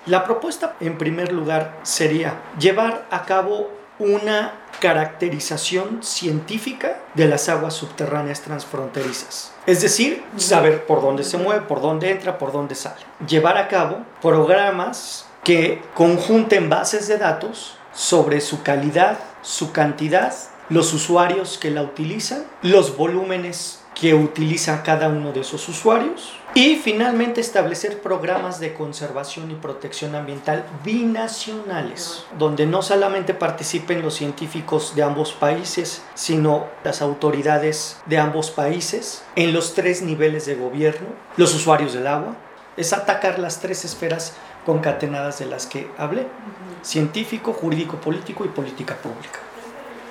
La propuesta, en primer lugar, sería llevar a cabo una caracterización científica de las aguas subterráneas transfronterizas. Es decir, saber por dónde se mueve, por dónde entra, por dónde sale. Llevar a cabo programas que conjunten bases de datos sobre su calidad, su cantidad, los usuarios que la utilizan, los volúmenes que utiliza cada uno de esos usuarios y finalmente establecer programas de conservación y protección ambiental binacionales, donde no solamente participen los científicos de ambos países, sino las autoridades de ambos países en los 3 niveles de gobierno, los usuarios del agua. Es atacar las 3 esferas concatenadas de las que hablé: científico, jurídico, político y política pública.